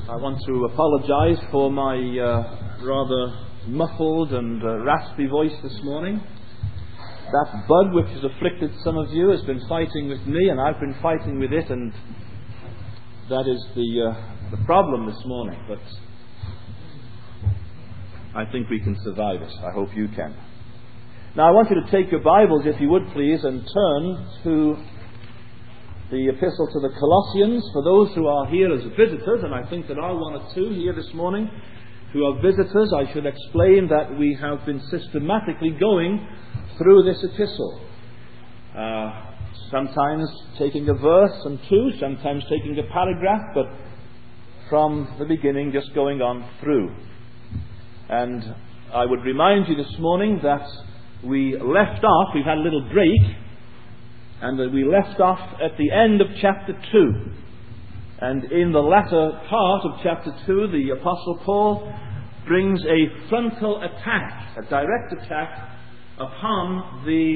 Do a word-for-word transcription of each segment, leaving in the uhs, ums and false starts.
I want to apologize for my uh, rather muffled and uh, raspy voice this morning. That bug which has afflicted some of you has been fighting with me, and I've been fighting with it, and that is the uh, the problem this morning. But I think we can survive it. I hope you can. Now I want you to take your Bibles, if you would please, and turn to the Epistle to the Colossians. For those who are here as visitors, and I think there are one or two here this morning who are visitors, I should explain that we have been systematically going through this epistle. Uh, sometimes taking a verse and two, sometimes taking a paragraph, but from the beginning just going on through. And I would remind you this morning that we left off, we've had a little break, and that we left off at the end of chapter two. And in the latter part of chapter two, the Apostle Paul brings a frontal attack, a direct attack upon the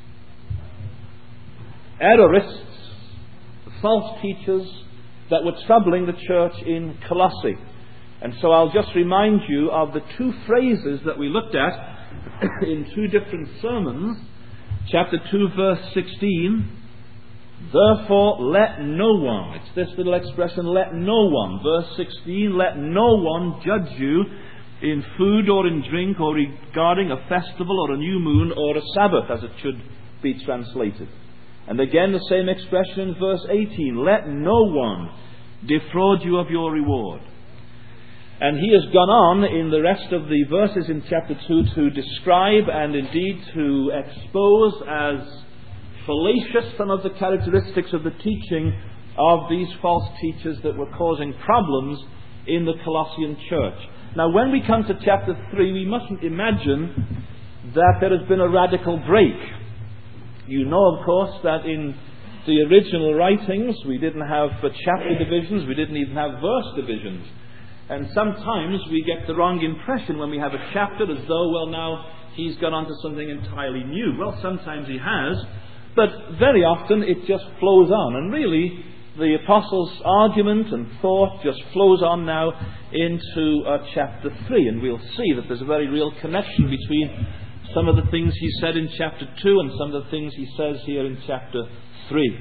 errorists, the false teachers that were troubling the church in Colossae. And so I'll just remind you of the two phrases that we looked at in two different sermons. Chapter two, verse sixteen, therefore let no one, it's this little expression, let no one, verse sixteen, let no one judge you in food or in drink or regarding a festival or a new moon or a Sabbath, as it should be translated. And again the same expression in verse eighteen, let no one defraud you of your reward. And he has gone on in the rest of the verses in chapter two to describe and indeed to expose as fallacious some of the characteristics of the teaching of these false teachers that were causing problems in the Colossian church. Now, when we come to chapter three, we mustn't imagine that there has been a radical break. You know, of course, that in the original writings we didn't have chapter divisions, we didn't even have verse divisions. And sometimes we get the wrong impression when we have a chapter as though, well, now he's gone on to something entirely new. Well, sometimes he has, but very often it just flows on. And really, the Apostle's argument and thought just flows on now into uh, chapter three. And we'll see that there's a very real connection between some of the things he said in chapter two and some of the things he says here in chapter three.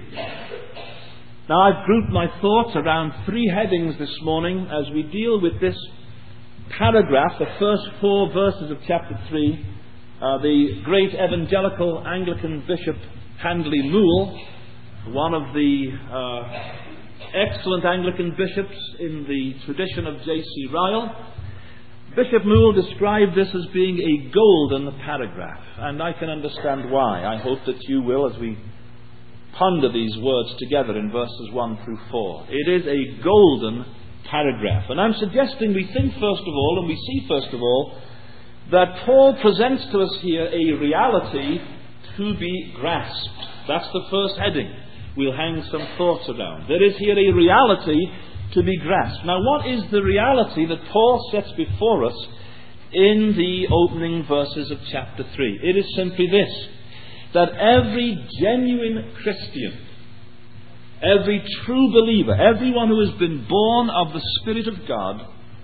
Now, I've grouped my thoughts around three headings this morning as we deal with this paragraph, the first four verses of chapter three. Uh, the great evangelical Anglican Bishop Handley Moule, one of the uh, excellent Anglican bishops in the tradition of J C Ryle, Bishop Moule described this as being a golden paragraph, and I can understand why. I hope that you will as we ponder these words together in verses one through four. It is a golden paragraph. And I'm suggesting we think first of all, and we see first of all, that Paul presents to us here a reality to be grasped. That's the first heading we'll hang some thoughts around. There is here a reality to be grasped. Now, what is the reality that Paul sets before us in the opening verses of chapter three? It is simply this: that every genuine Christian, every true believer, everyone who has been born of the Spirit of God,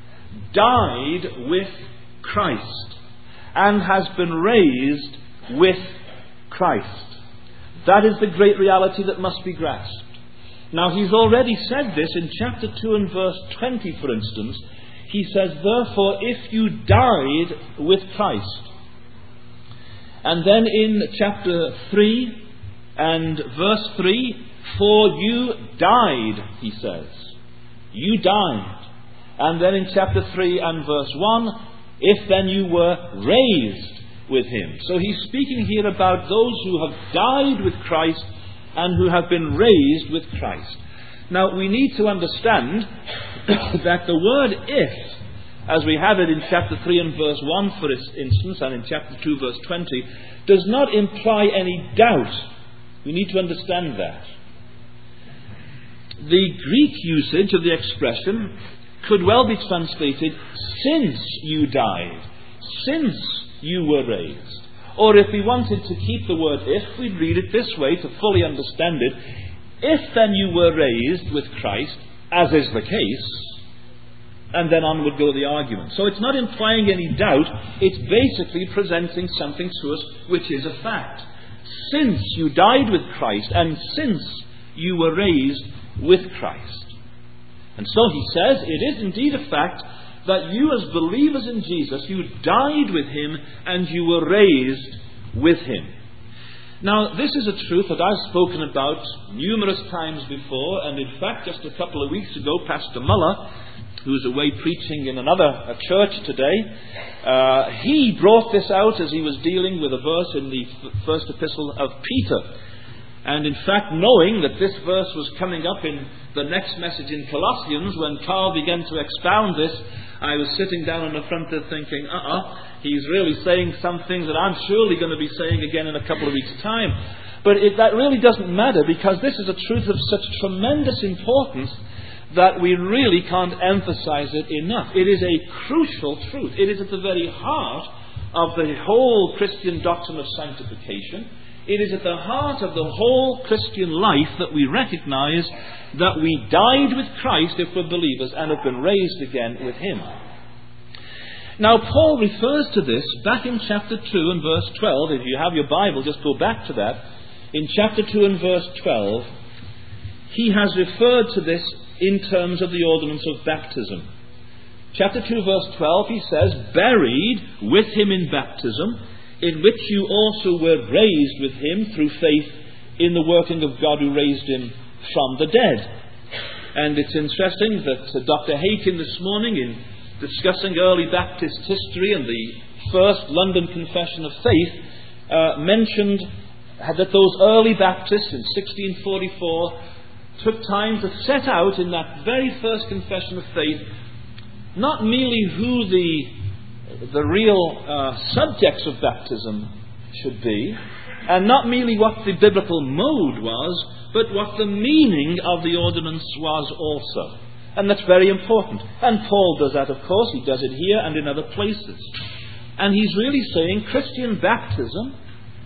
died with Christ and has been raised with Christ. That is the great reality that must be grasped. Now, he's already said this in chapter two and verse twenty, for instance. He says, therefore, if you died with Christ. And then in chapter three and verse three, for you died, he says. You died. And then in chapter three and verse one, if then you were raised with him. So he's speaking here about those who have died with Christ and who have been raised with Christ. Now, we need to understand that the word if, as we have it in chapter three and verse one, for instance, and in chapter two, verse twenty, does not imply any doubt. We need to understand that. The Greek usage of the expression could well be translated, since you died, since you were raised. Or if we wanted to keep the word if, we'd read it this way to fully understand it. If then you were raised with Christ, as is the case, And then on would go the argument. So it's not implying any doubt, it's basically presenting something to us which is a fact. Since you died with Christ, and since you were raised with Christ. And so he says, it is indeed a fact that you as believers in Jesus, you died with him and you were raised with him. Now, this is a truth that I've spoken about numerous times before, and in fact, just a couple of weeks ago, Pastor Muller, who's away preaching in another a church today, uh, he brought this out as he was dealing with a verse in the f- first epistle of Peter. And in fact, knowing that this verse was coming up in the next message in Colossians, when Carl began to expound this, I was sitting down on the front there thinking, uh-uh, he's really saying some things that I'm surely going to be saying again in a couple of weeks' time. But it, that really doesn't matter, because this is a truth of such tremendous importance that we really can't emphasize it enough. It is a crucial truth. It is at the very heart of the whole Christian doctrine of sanctification. It is at the heart of the whole Christian life that we recognize that we died with Christ if we're believers and have been raised again with him. Now, Paul refers to this back in chapter two and verse twelve. If you have your Bible, just go back to that. In chapter two and verse twelve, he has referred to this in terms of the ordinance of baptism. Chapter two, verse twelve, he says, buried with him in baptism, in which you also were raised with him through faith in the working of God who raised him from the dead. And it's interesting that uh, Doctor Haken this morning, in discussing early Baptist history and the first London Confession of Faith, uh, mentioned that those early Baptists in sixteen forty-four took time to set out in that very first confession of faith not merely who the the real uh, subjects of baptism should be, and not merely what the biblical mode was, but what the meaning of the ordinance was also. And that's very important. And Paul does that, of course. He does it here and in other places. And he's really saying Christian baptism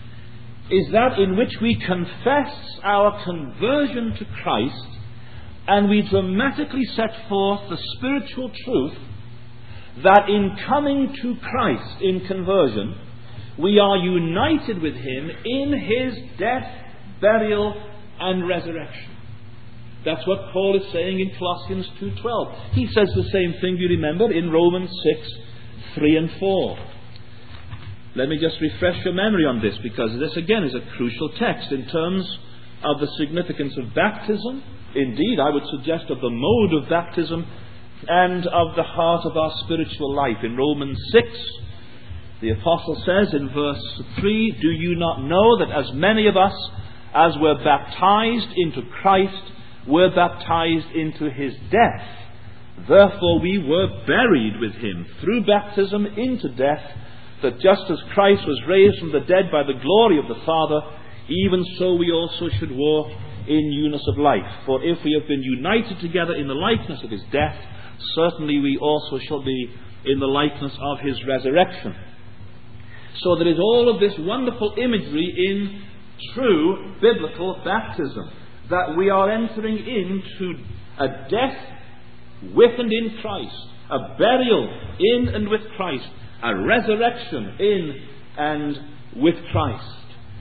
is that in which we confess our conversion to Christ, and we dramatically set forth the spiritual truth that in coming to Christ in conversion, we are united with him in his death, burial, and resurrection. That's what Paul is saying in Colossians two twelve. He says the same thing, you remember, in Romans six, three and four. Let me just refresh your memory on this, because this again is a crucial text in terms of the significance of baptism. Indeed, I would suggest of the mode of baptism and of the heart of our spiritual life. In Romans six, the apostle says in verse three, do you not know that as many of us as were baptized into Christ were baptized into his death? Therefore we were buried with him through baptism into death, that just as Christ was raised from the dead by the glory of the Father, even so we also should walk in newness of life. For if we have been united together in the likeness of his death, certainly we also shall be in the likeness of his resurrection. So there is all of this wonderful imagery in true biblical baptism, that we are entering into a death with and in Christ, a burial in and with Christ, a resurrection in and with Christ.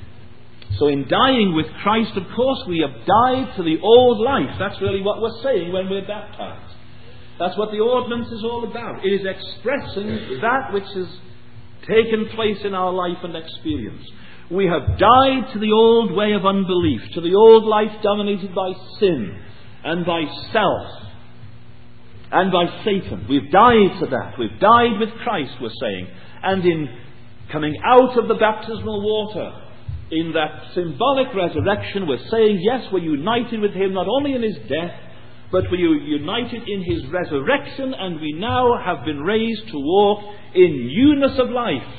So in dying with Christ, of course, we have died to the old life. That's really what we're saying when we're baptized. That's what the ordinance is all about. It is expressing that which has taken place in our life and experience. We have died to the old way of unbelief, to the old life dominated by sin and by self and by Satan. We've died to that. We've died with Christ, we're saying. And in coming out of the baptismal water, in that symbolic resurrection, we're saying, yes, we're united with him not only in his death, but we're united in his resurrection, and we now have been raised to walk in newness of life.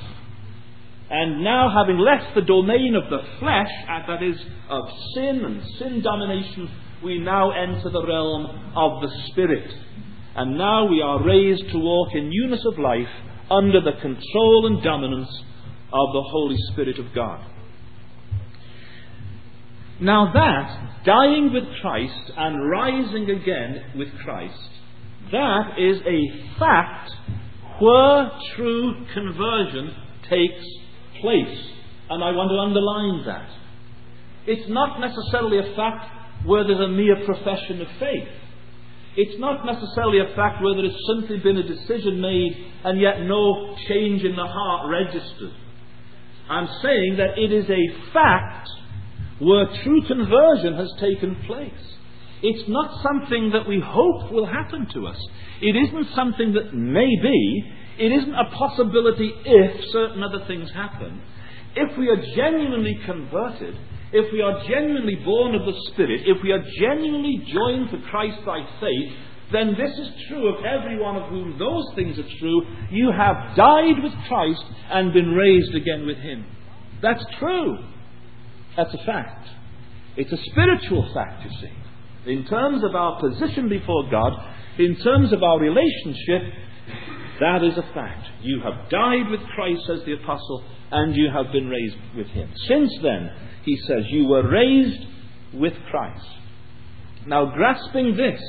And now, having left the domain of the flesh, that is, of sin and sin domination, we now enter the realm of the Spirit. And now we are raised to walk in newness of life under the control and dominance of the Holy Spirit of God. Now that, dying with Christ and rising again with Christ, That is a fact where true conversion takes place. And I want to underline that. It's not necessarily a fact where there's a mere profession of faith. It's not necessarily a fact where there has simply been a decision made and yet no change in the heart registered. I'm saying that it is a fact where true conversion has taken place. It's not something that we hope will happen to us. It isn't something that may be. It isn't a possibility if certain other things happen. If we are genuinely converted, if we are genuinely born of the Spirit, if we are genuinely joined to Christ by faith, then this is true of every one of whom those things are true. You have died with Christ and been raised again with Him. That's true. That's a fact. It's a spiritual fact, you see. In terms of our position before God, in terms of our relationship, that is a fact. You have died with Christ, says the Apostle, and you have been raised with Him. Since then, he says, you were raised with Christ. Now, grasping this,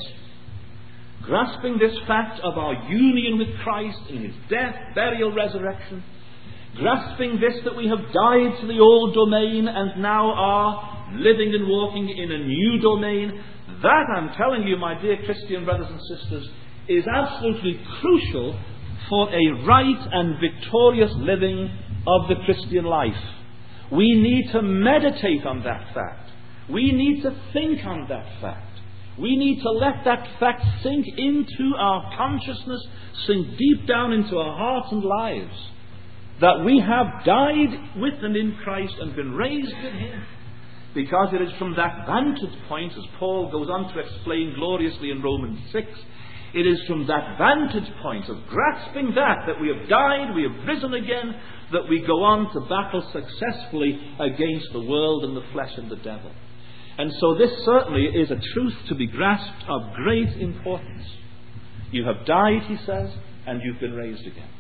grasping this fact of our union with Christ in His death, burial, resurrection, grasping this that we have died to the old domain and now are living and walking in a new domain, that, I'm telling you, my dear Christian brothers and sisters, is absolutely crucial for a right and victorious living of the Christian life. We need to meditate on that fact. We need to think on that fact. We need to let that fact sink into our consciousness, sink deep down into our hearts and lives, that we have died with and in Christ and been raised with Him. Because it is from that vantage point, as Paul goes on to explain gloriously in Romans six, it is from that vantage point of grasping that, that we have died, we have risen again, that we go on to battle successfully against the world and the flesh and the devil. And so this certainly is a truth to be grasped of great importance. You have died, he says, and you've been raised again.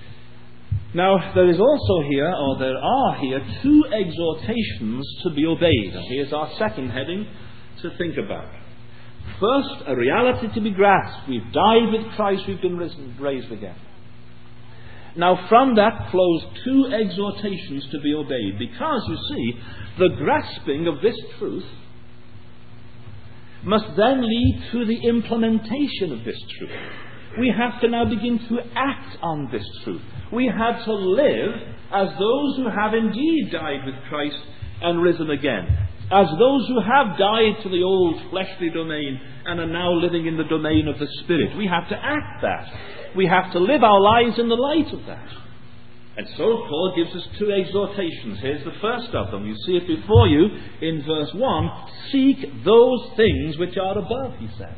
Now, there is also here, or there are here, two exhortations to be obeyed. And here's our second heading to think about. First, a reality to be grasped. We've died with Christ, we've been risen, raised again. Now, from that flows two exhortations to be obeyed. Because, you see, the grasping of this truth must then lead to the implementation of this truth. We have to now begin to act on this truth. We have to live as those who have indeed died with Christ and risen again. As those who have died to the old fleshly domain and are now living in the domain of the Spirit. We have to act that. We have to live our lives in the light of that. And so Paul gives us two exhortations. Here's the first of them. You see it before you in verse one. Seek those things which are above, he says.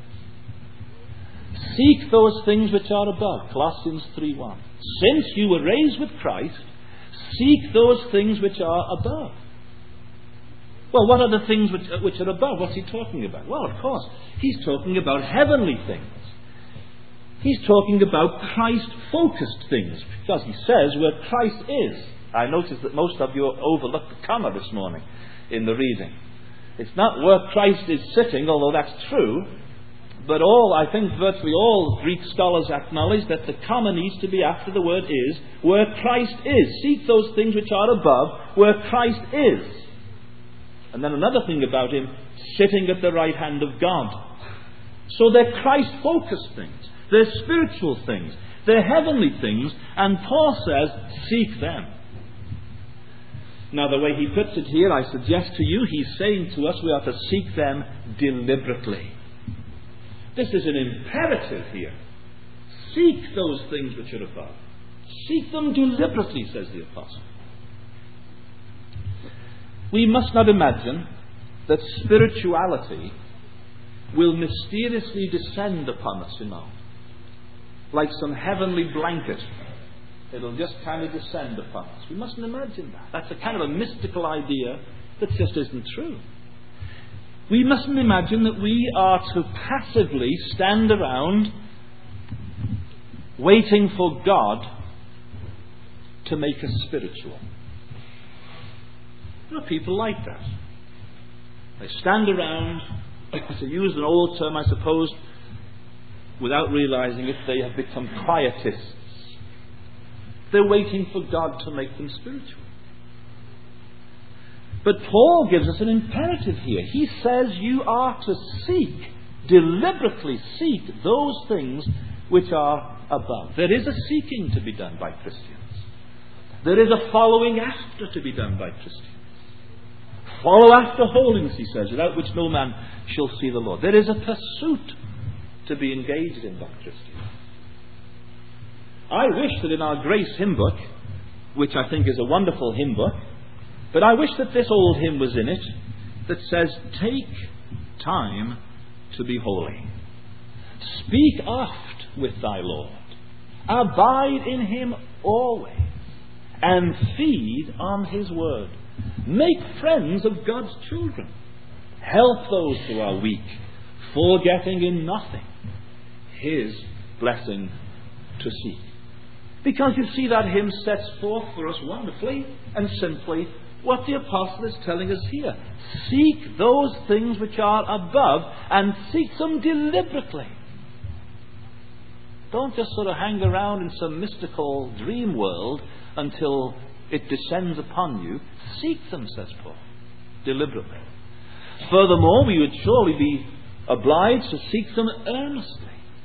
Seek those things which are above. Colossians three one. Since you were raised with Christ, seek those things which are above. Well, what are the things which, which are above? What's he talking about? Well, of course, he's talking about heavenly things. He's talking about Christ-focused things, because he says where Christ is. I noticed that most of you overlooked the comma this morning in the reading. It's not where Christ is sitting, although that's true, but all, I think virtually all Greek scholars acknowledge that the comma needs to be after the word is, where Christ is. Seek those things which are above, where Christ is. And then another thing about him, sitting at the right hand of God. So they're Christ-focused things. They're spiritual things. They're heavenly things. And Paul says, seek them. Now, the way he puts it here, I suggest to you, he's saying to us we are to seek them deliberately. This is an imperative here. Seek those things which are above. Seek them deliberately, says the Apostle. We must not imagine that spirituality will mysteriously descend upon us, you know, like some heavenly blanket. It'll just kind of descend upon us. We mustn't imagine that. That's a kind of a mystical idea that just isn't true. We mustn't imagine that we are to passively stand around waiting for God to make us spiritual. There are people like that. They stand around, to use an old term, I suppose, without realizing it, they have become quietists. They're waiting for God to make them spiritual. But Paul gives us an imperative here. He says you are to seek, deliberately seek those things which are above. There is a seeking to be done by Christians. There is a following after to be done by Christians. Follow after holiness, he says, without which no man shall see the Lord. There is a pursuit to be engaged in by Christians. I wish that in our Grace hymn book, which I think is a wonderful hymn book, but I wish that this old hymn was in it that says, take time to be holy. Speak oft with thy Lord. Abide in him always. And feed on his word. Make friends of God's children. Help those who are weak, forgetting in nothing his blessing to seek. Because you see, that hymn sets forth for us wonderfully and simply what the apostle is telling us here. Seek those things which are above, and seek them deliberately. Don't just sort of hang around in some mystical dream world until it descends upon you. Seek them, says Paul, deliberately. Furthermore, we would surely be obliged to seek them earnestly.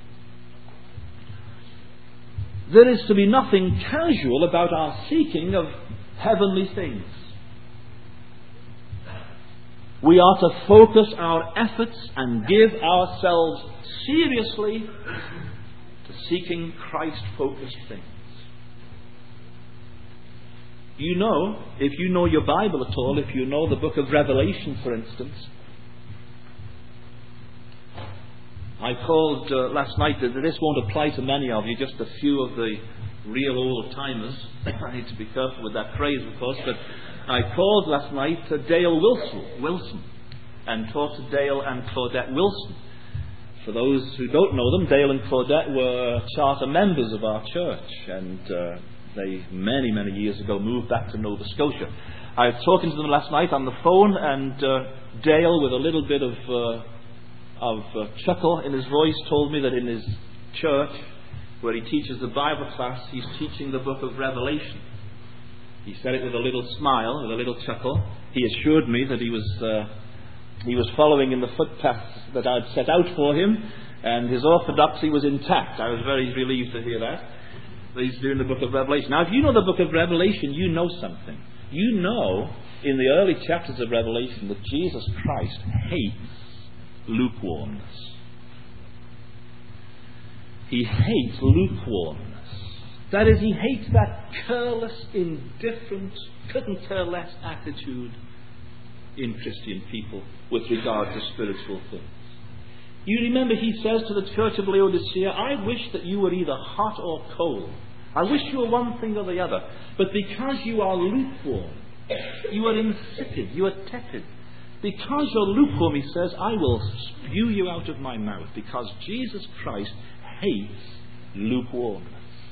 There is to be nothing casual about our seeking of heavenly things. We are to focus our efforts and give ourselves seriously to seeking Christ-focused things. You know, if you know your Bible at all, if you know the book of Revelation, for instance, I called uh, last night, that this won't apply to many of you, just a few of the real old-timers. I need to be careful with that phrase, of course, but I called last night to Dale Wilson, Wilson and talked to Dale and Claudette Wilson. For those who don't know them, Dale and Claudette were charter members of our church, and uh, they, many, many years ago, moved back to Nova Scotia. I was talking to them last night on the phone, and uh, Dale, with a little bit of, uh, of uh, chuckle in his voice, told me that in his church, where he teaches the Bible class, he's teaching the book of Revelation. He said it with a little smile, with a little chuckle. He assured me that he was uh, he was following in the footpaths that I'd set out for him, and his orthodoxy was intact. I was very relieved to hear that. That he's doing the book of Revelation. Now, if you know the book of Revelation, you know something. You know, in the early chapters of Revelation, that Jesus Christ hates lukewarmness. He hates lukewarmness. That is, he hates that careless, indifferent, couldn't care less attitude in Christian people with regard to spiritual things. You remember he says to the church of Laodicea, I wish that you were either hot or cold. I wish you were one thing or the other. But because you are lukewarm, you are insipid, you are tepid. Because you're lukewarm, he says, I will spew you out of my mouth, because Jesus Christ hates lukewarmness.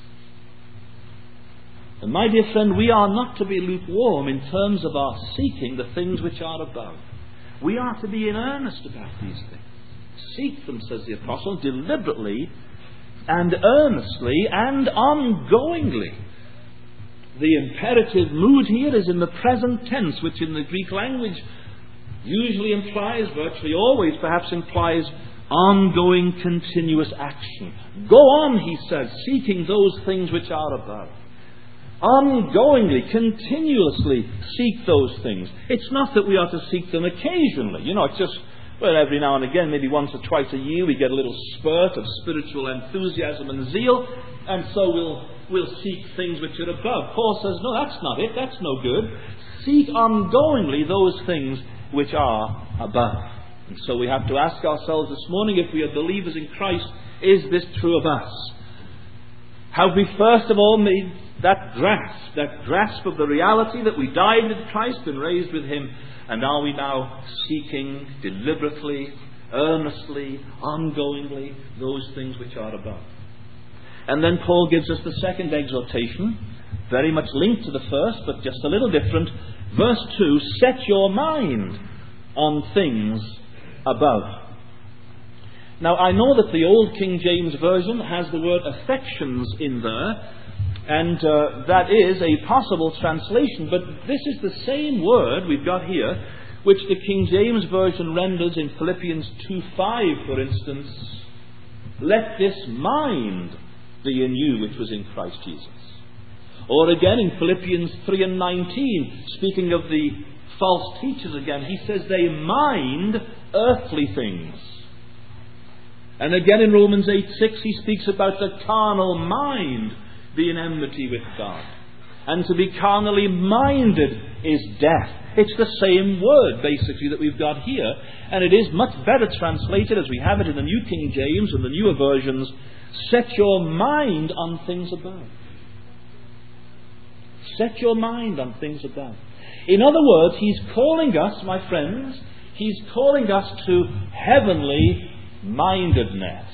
And my dear friend, we are not to be lukewarm in terms of our seeking the things which are above. We are to be in earnest about these things. Seek them, says the apostle, deliberately and earnestly and ongoingly. The imperative mood here is in the present tense, which in the Greek language usually implies, virtually always perhaps implies, ongoing, continuous action. Go on, he says, seeking those things which are above. Ongoingly, continuously seek those things. It's not that we are to seek them occasionally. You know, it's just, well, every now and again, maybe once or twice a year, we get a little spurt of spiritual enthusiasm and zeal, and so we'll we'll seek things which are above. Paul says, no, that's not it. That's no good. Seek ongoingly those things which are above. And so we have to ask ourselves this morning, if we are believers in Christ, is this true of us? Have we first of all made that grasp, that grasp of the reality that we died with Christ and raised with him, and are we now seeking deliberately, earnestly, ongoingly those things which are above? And then Paul gives us the second exhortation, very much linked to the first, but just a little different. Verse two, set your mind on things above. Now, I know that the Old King James Version has the word affections in there, and uh, that is a possible translation, but this is the same word we've got here, which the King James Version renders in Philippians two five, for instance, let this mind be in you which was in Christ Jesus. Or again in Philippians three and nineteen, speaking of the false teachers again, he says they mind earthly things. And again in Romans eight six he speaks about the carnal mind being enmity with God. And to be carnally minded is death. It's the same word basically that we've got here, and it is much better translated as we have it in the New King James and the newer versions. Set your mind on things above. Set your mind on things above. In other words, he's calling us, my friends, he's calling us to heavenly mindedness.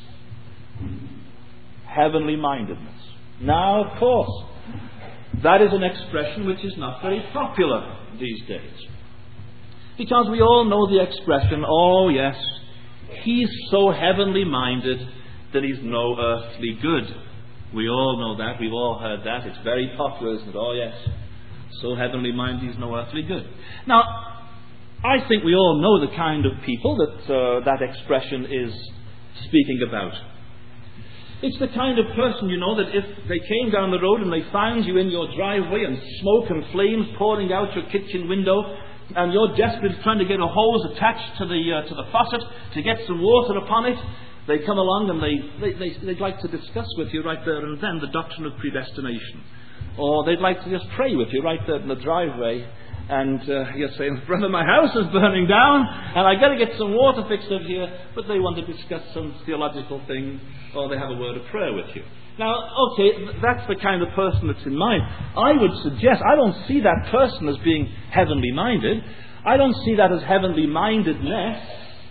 Heavenly mindedness. Now, of course, that is an expression which is not very popular these days. Because we all know the expression, oh yes, he's so heavenly minded that he's no earthly good. We all know that. We've all heard that. It's very popular, isn't it? Oh yes, so heavenly minded he's no earthly good. Now, I think we all know the kind of people that uh, that expression is speaking about. It's the kind of person, you know, that if they came down the road and they found you in your driveway and smoke and flames pouring out your kitchen window, and you're desperate trying to get a hose attached to the uh, to the faucet to get some water upon it, they come along and they, they, they, they'd like to discuss with you right there and then the doctrine of predestination. Or they'd like to just pray with you right there in the driveway. And uh, you're saying, brother, my house is burning down and I've got to get some water fixed up here. But they want to discuss some theological thing, or they have a word of prayer with you. Now, okay, that's the kind of person that's in mind. I would suggest, I don't see that person as being heavenly minded. I don't see that as heavenly mindedness.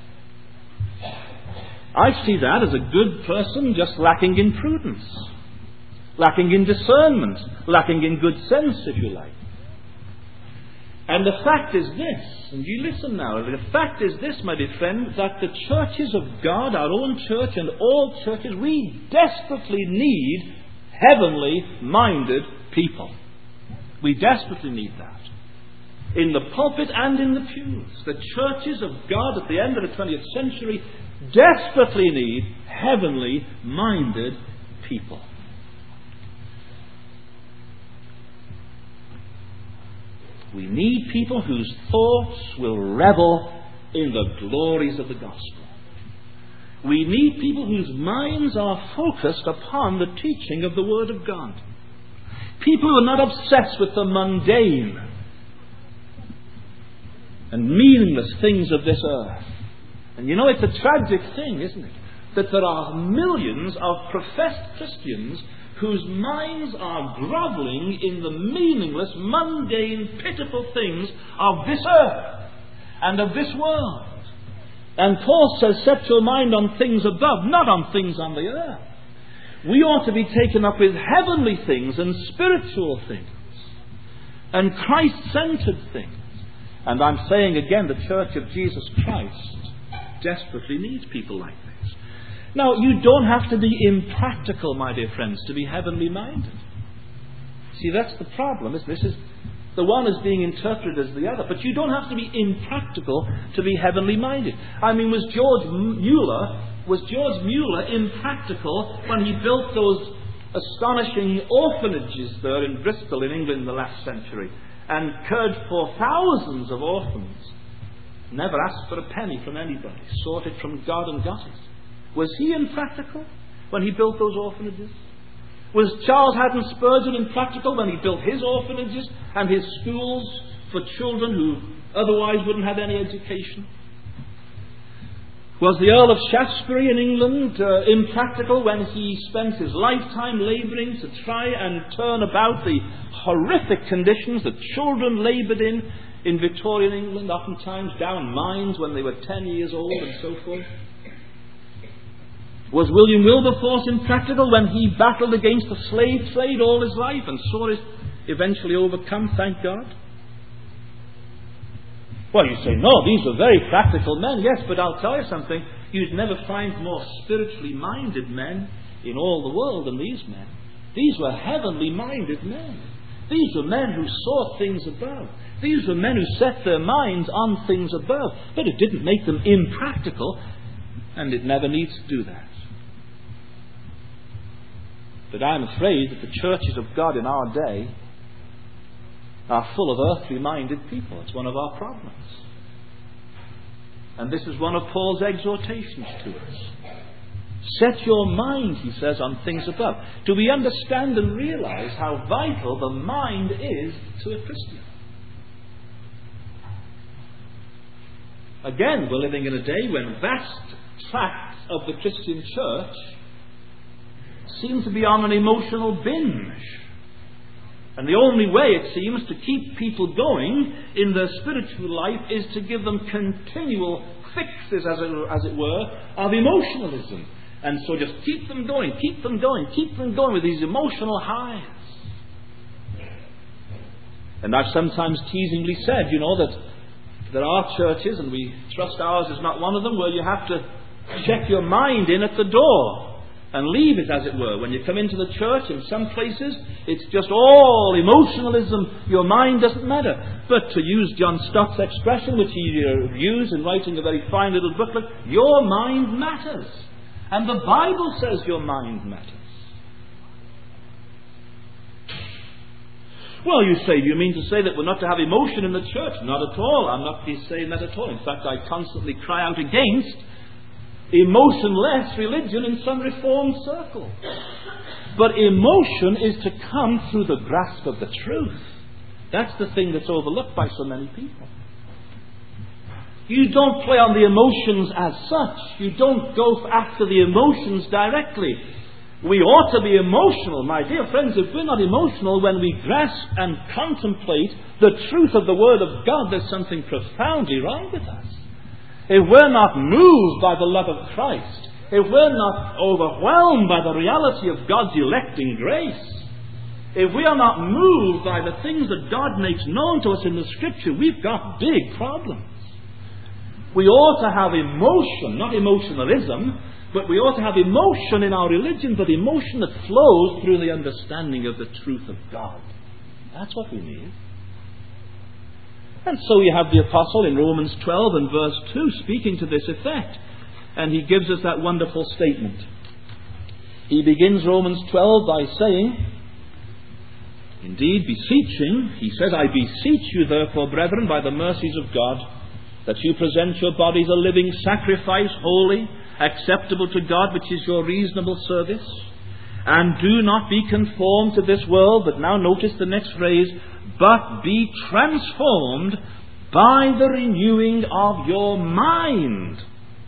I see that as a good person just lacking in prudence, lacking in discernment, lacking in good sense, if you like. And the fact is this, and you listen now, the fact is this, my dear friend, that the churches of God, our own church and all churches, we desperately need heavenly minded people. We desperately need that. In the pulpit and in the pews, the churches of God at the end of the twentieth century desperately need heavenly minded people. We need people whose thoughts will revel in the glories of the gospel. We need people whose minds are focused upon the teaching of the Word of God. People who are not obsessed with the mundane and meaningless things of this earth. And you know, it's a tragic thing, isn't it? That there are millions of professed Christians whose minds are grovelling in the meaningless, mundane, pitiful things of this earth and of this world. And Paul says, set your mind on things above, not on things on the earth. We ought to be taken up with heavenly things and spiritual things and Christ-centered things. And I'm saying again, the Church of Jesus Christ desperately needs people like this. Now, you don't have to be impractical, my dear friends, to be heavenly minded. See, that's the problem, isn't it? This is, the one is being interpreted as the other. But you don't have to be impractical to be heavenly minded. I mean, was George Mueller, was George Mueller impractical when he built those astonishing orphanages there in Bristol in England in the last century and cared for thousands of orphans? Never asked for a penny from anybody. Sought it from God and got it. Was he impractical when he built those orphanages? Was Charles Haddon Spurgeon impractical when he built his orphanages and his schools for children who otherwise wouldn't have any education? Was the Earl of Shaftesbury in England uh, impractical when he spent his lifetime labouring to try and turn about the horrific conditions that children laboured in in Victorian England, oftentimes down mines when they were ten years old and so forth? Was William Wilberforce impractical when he battled against the slave trade all his life and saw it eventually overcome, thank God? Well, you say, no, these were very practical men. Yes, but I'll tell you something. You'd never find more spiritually minded men in all the world than these men. These were heavenly minded men. These were men who saw things above. These were men who set their minds on things above. But it didn't make them impractical, and it never needs to do that. But I'm afraid that the churches of God in our day are full of earthly minded people. It's one of our problems. And this is one of Paul's exhortations to us. Set your mind, he says, on things above. Do we understand and realize how vital the mind is to a Christian? Again, we're living in a day when vast tracts of the Christian church seem to be on an emotional binge. And the only way, it seems, to keep people going in their spiritual life is to give them continual fixes, as it, as it were, of emotionalism. And so just keep them going, keep them going, keep them going with these emotional highs. And I've sometimes teasingly said, you know, that there are churches, and we trust ours is not one of them, where you have to check your mind in at the door and leave it, as it were. When you come into the church, in some places, it's just all emotionalism. Your mind doesn't matter. But to use John Stott's expression, which he uh, used in writing a very fine little booklet, your mind matters. And the Bible says your mind matters. Well, you say, do you mean to say that we're not to have emotion in the church? Not at all. I'm not saying that at all. In fact, I constantly cry out against emotionless religion in some reformed circles. But emotion is to come through the grasp of the truth. That's the thing that's overlooked by so many people. You don't play on the emotions as such. You don't go after the emotions directly. We ought to be emotional, my dear friends. If we're not emotional when we grasp and contemplate the truth of the Word of God, there's something profoundly wrong with us. If we're not moved by the love of Christ, if we're not overwhelmed by the reality of God's electing grace, if we are not moved by the things that God makes known to us in the Scripture, we've got big problems. We ought to have emotion, not emotionalism, but we ought to have emotion in our religion, but emotion that flows through the understanding of the truth of God. That's what we need. And so you have the apostle in Romans twelve and verse two speaking to this effect. And he gives us that wonderful statement. He begins Romans twelve by saying, indeed, beseeching, he says, I beseech you therefore, brethren, by the mercies of God, that you present your bodies a living sacrifice, holy, acceptable to God, which is your reasonable service. And do not be conformed to this world, but now notice the next phrase, but be transformed by the renewing of your mind.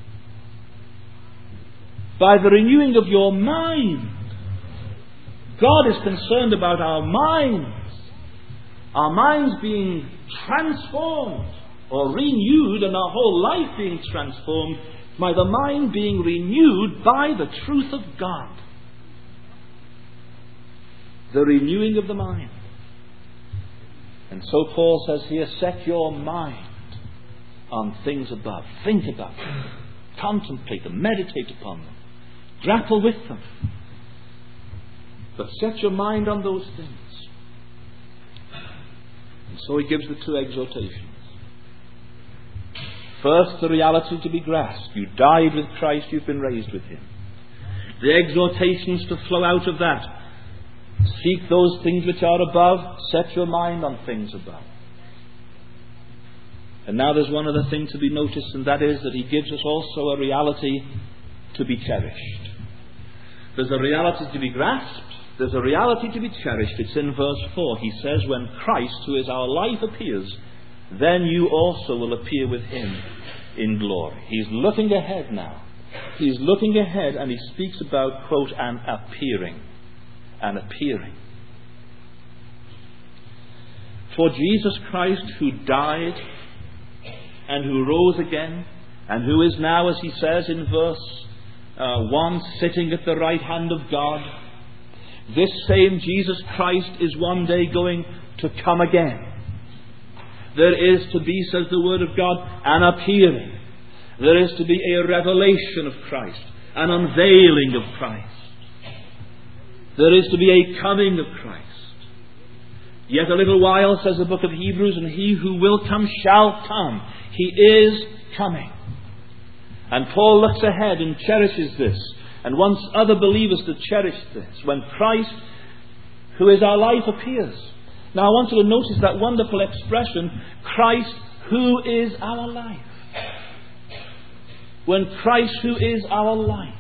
By the renewing of your mind. God is concerned about our minds. Our minds being transformed or renewed, and our whole life being transformed by the mind being renewed by the truth of God. The renewing of the mind. And so Paul says here, set your mind on things above. Think about them. Contemplate them. Meditate upon them. Grapple with them. But set your mind on those things. And so he gives the two exhortations. First, the reality to be grasped. You died with Christ, you've been raised with him. The exhortations to flow out of that. Seek those things which are above. Set your mind on things above. And now there's one other thing to be noticed, and that is that he gives us also a reality to be cherished. There's a reality to be grasped. There's a reality to be cherished. It's in verse four. He says, when Christ, who is our life, appears, then you also will appear with him in glory. He's looking ahead now. He's looking ahead, and he speaks about, quote, an appearing. An appearing. For Jesus Christ, who died and who rose again, and who is now, as he says in verse uh, one, sitting at the right hand of God, this same Jesus Christ is one day going to come again. There is to be, says the Word of God, an appearing. There is to be a revelation of Christ, an unveiling of Christ. There is to be a coming of Christ. Yet a little while, says the book of Hebrews, and he who will come shall come. He is coming. And Paul looks ahead and cherishes this, and wants other believers to cherish this, when Christ, who is our life, appears. Now I want you to notice that wonderful expression, Christ who is our life. When Christ who is our life.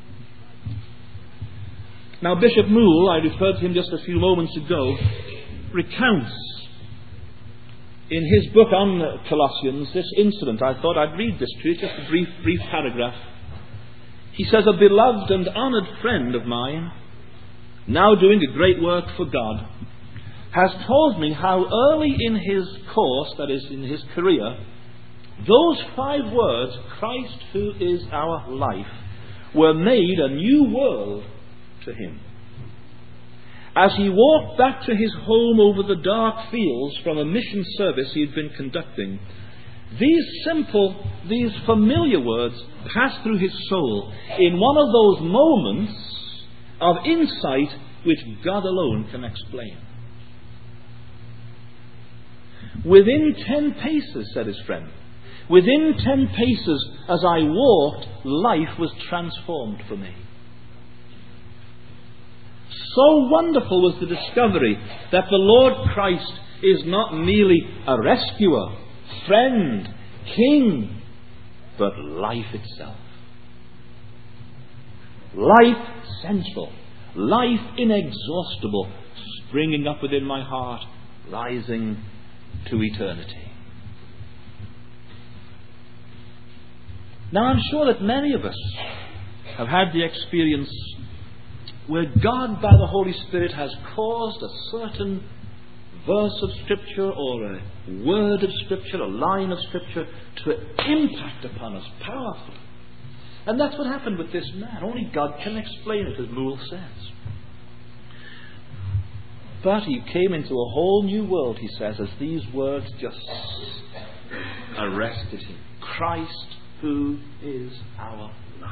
Now Bishop Moule, I referred to him just a few moments ago, recounts in his book on Colossians this incident. I thought I'd read this to you, just a brief, brief paragraph. He says, a beloved and honoured friend of mine, now doing a great work for God, has told me how early in his course, that is in his career, those five words, Christ who is our life, were made a new world to him. As he walked back to his home over the dark fields from a mission service he had been conducting, these simple, these familiar words passed through his soul in one of those moments of insight which God alone can explain. Within ten paces, said his friend, within ten paces as I walked, life was transformed for me. So wonderful was the discovery that the Lord Christ is not merely a rescuer, friend, king, but life itself. Life central, life inexhaustible, springing up within my heart, rising to eternity. Now I'm sure that many of us have had the experience where God by the Holy Spirit has caused a certain verse of Scripture or a word of Scripture, a line of Scripture to impact upon us powerfully. And that's what happened with this man. Only God can explain it, as Moule says. But he came into a whole new world, he says, as these words just arrested him. Christ who is our life.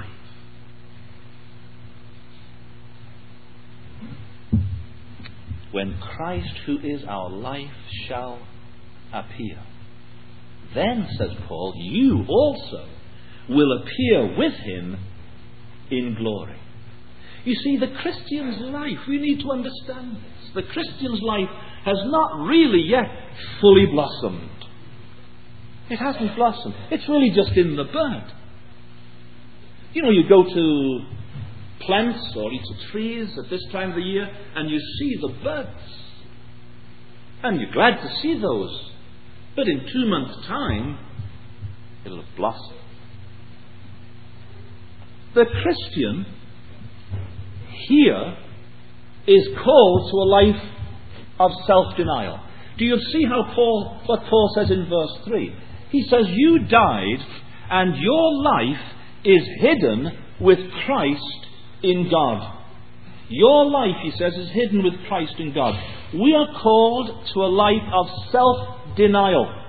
When Christ who is our life shall appear, then, says Paul, you also will appear with him in glory. You see, the Christian's life, we need to understand this. The Christian's life has not really yet fully blossomed. It hasn't blossomed. It's really just in the bud. You know, you go to plants or little trees at this time of the year and you see the buds. And you're glad to see those. But in two months' time, it'll have blossomed. The Christian here is called to a life of self-denial. Do you see how Paul, what Paul says in verse three? He says, you died and your life is hidden with Christ in God. Your life, he says, is hidden with Christ in God. We are called to a life of self-denial.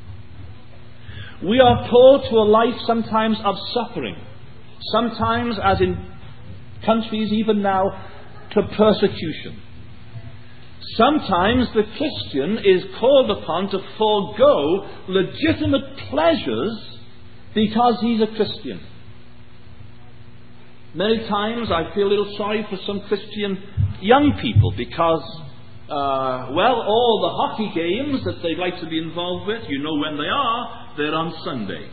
We are called to a life sometimes of suffering. Sometimes, as in countries even now, to persecution. Sometimes the Christian is called upon to forego legitimate pleasures because he's a Christian. Many times I feel a little sorry for some Christian young people because, uh, well, all the hockey games that they'd like to be involved with, you know when they are, they're on Sunday.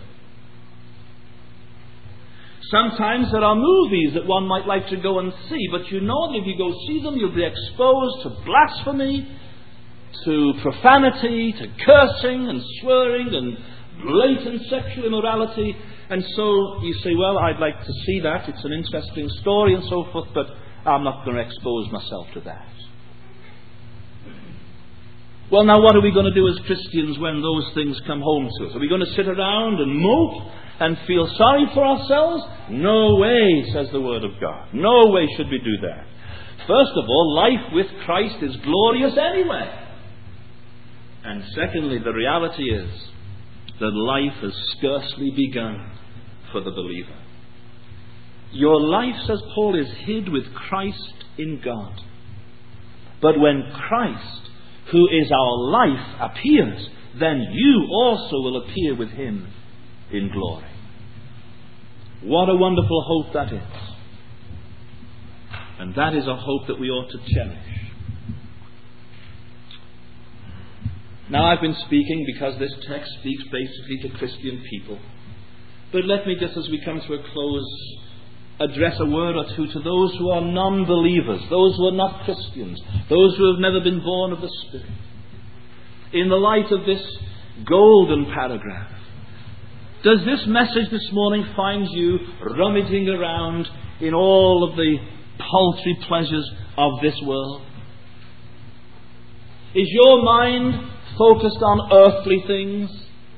Sometimes there are movies that one might like to go and see, but you know that if you go see them, you'll be exposed to blasphemy, to profanity, to cursing and swearing and blatant sexual immorality. And so you say, well, I'd like to see that. It's an interesting story and so forth, but I'm not going to expose myself to that. Well, now what are we going to do as Christians when those things come home to us? Are we going to sit around and mope and feel sorry for ourselves? No way, says the Word of God. No way should we do that. First of all, life with Christ is glorious anyway. And secondly, the reality is that life has scarcely begun for the believer. Your life, says Paul, is hid with Christ in God. But when Christ, who is our life, appears, then you also will appear with him in glory. What a wonderful hope that is. And that is a hope that we ought to cherish. Now, I've been speaking because this text speaks basically to Christian people. But let me, just as we come to a close, address a word or two to those who are non-believers, those who are not Christians, those who have never been born of the Spirit. In the light of this golden paragraph, does this message this morning find you rummaging around in all of the paltry pleasures of this world? Is your mind focused on earthly things?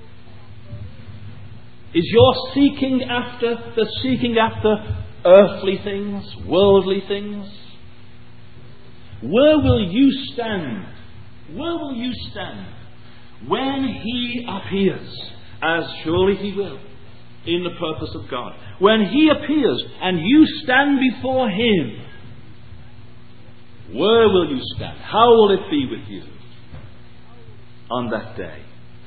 Is your seeking after the seeking after earthly things, worldly things? Where will you stand? Where will you stand when he appears, as surely he will, in the purpose of God? When he appears and you stand before him, where will you stand? How will it be with you on that day?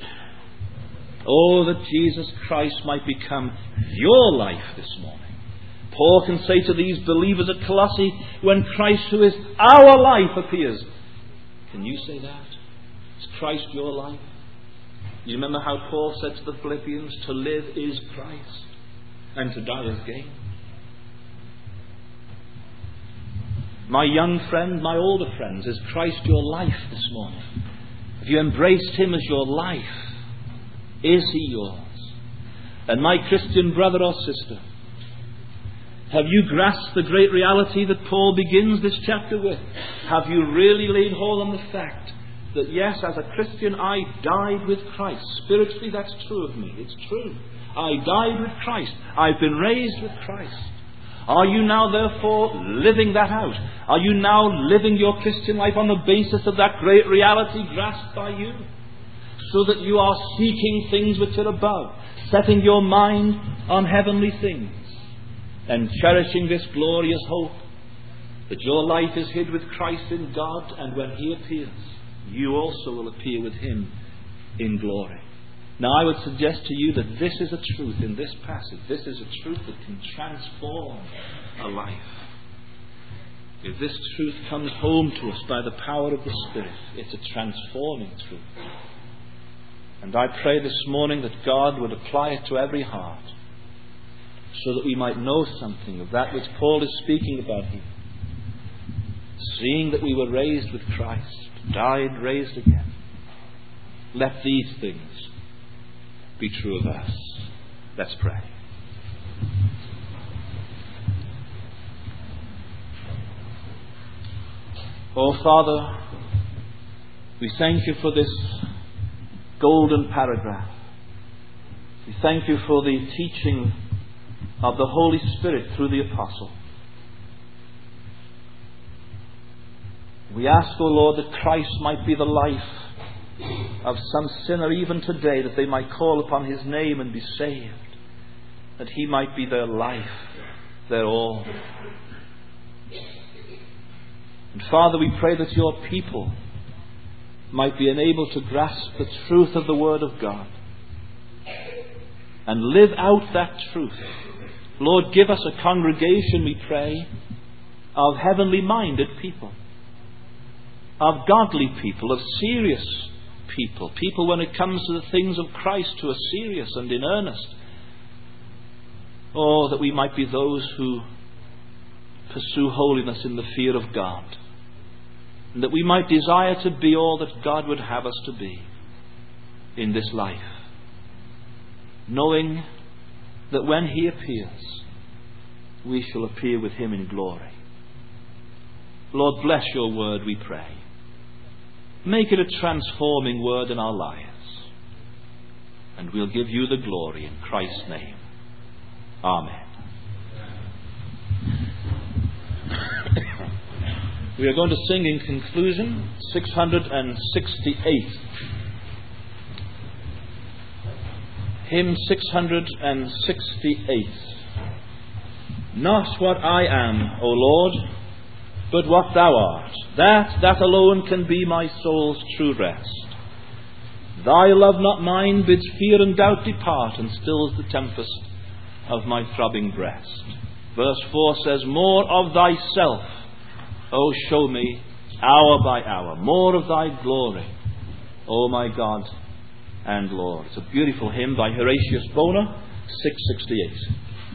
Oh, that Jesus Christ might become your life this morning. Paul can say to these believers at Colossae, when Christ, who is our life, appears. Can you say that? Is Christ your life? You remember how Paul said to the Philippians, to live is Christ, and to die is gain. My young friend, my older friends, is Christ your life this morning? Have you embraced him as your life? Is he yours? And my Christian brother or sister, have you grasped the great reality that Paul begins this chapter with? Have you really laid hold on the fact that yes, as a Christian, I died with Christ? Spiritually, that's true of me. It's true. I died with Christ. I've been raised with Christ. Are you now, therefore, living that out? Are you now living your Christian life on the basis of that great reality grasped by you? So that you are seeking things which are above, setting your mind on heavenly things, and cherishing this glorious hope that your life is hid with Christ in God, and when he appears, you also will appear with him in glory. Now, I would suggest to you that this is a truth in this passage. This is a truth that can transform a life. If this truth comes home to us by the power of the Spirit, it's a transforming truth. And I pray this morning that God would apply it to every heart, so that we might know something of that which Paul is speaking about here. Seeing that we were raised with Christ, died, raised again. Let these things be true of us. Let's pray. Oh, Father, we thank you for this golden paragraph. We thank you for the teaching of the Holy Spirit through the Apostle. We ask, O Lord, that Christ might be the life of some sinner even today, that they might call upon his name and be saved, that he might be their life, their all. And Father, we pray that your people might be enabled to grasp the truth of the Word of God and live out that truth. Lord, give us a congregation, we pray, of heavenly minded people, of godly people, of serious people, people when it comes to the things of Christ who are serious and in earnest. Oh, that we might be those who pursue holiness in the fear of God, and that we might desire to be all that God would have us to be in this life, knowing that when he appears, we shall appear with him in glory. Lord, bless your word, we pray. Make it a transforming word in our lives, and we'll give you the glory in Christ's name. Amen. We are going to sing in conclusion six hundred sixty-eight. Hymn six hundred sixty-eight. Not what I am, O Lord, but what Thou art. That, that alone can be my soul's true rest. Thy love, not mine, bids fear and doubt depart, and stills the tempest of my throbbing breast. Verse four says, more of Thyself, O show me, hour by hour, more of Thy glory, O my God and Lord. It's a beautiful hymn by Horatius Bonar, six sixty-eight.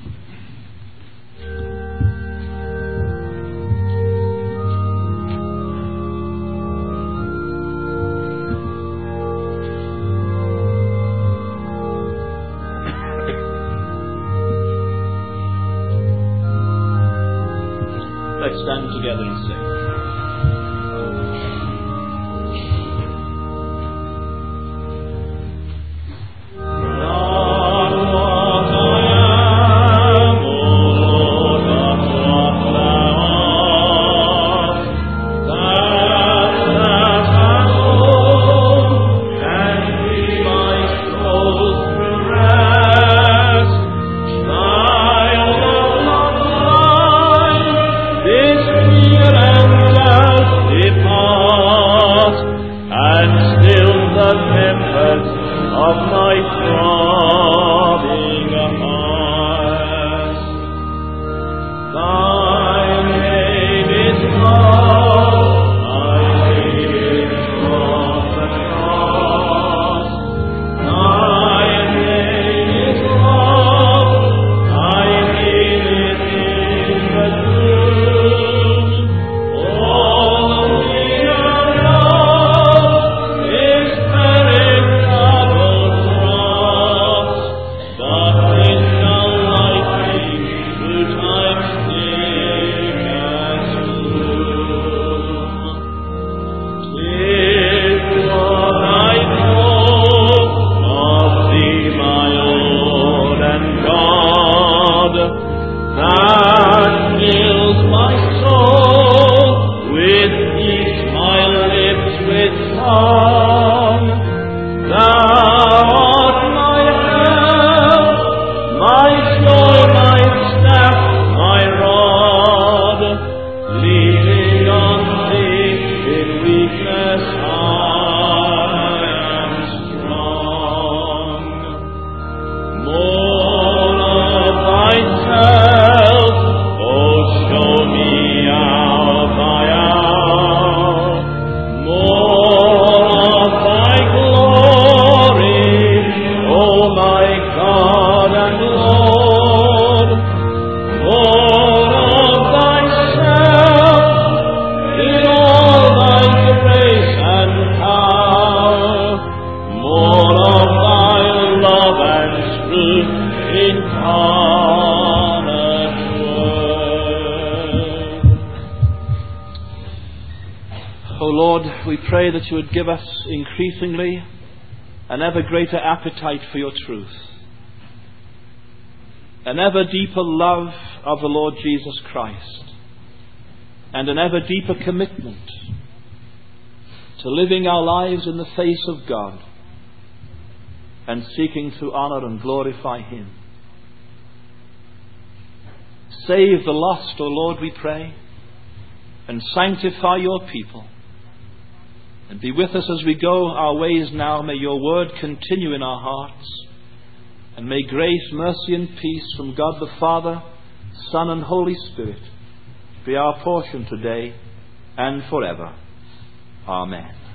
Let's stand together and sing. Pray that you would give us increasingly an ever greater appetite for your truth, an ever deeper love of the Lord Jesus Christ, and an ever deeper commitment to living our lives in the face of God and seeking to honor and glorify Him. Save the lost, O Lord, we pray, and sanctify your people. And be with us as we go our ways now. May your word continue in our hearts. And may grace, mercy and peace from God the Father, Son and Holy Spirit be our portion today and forever. Amen.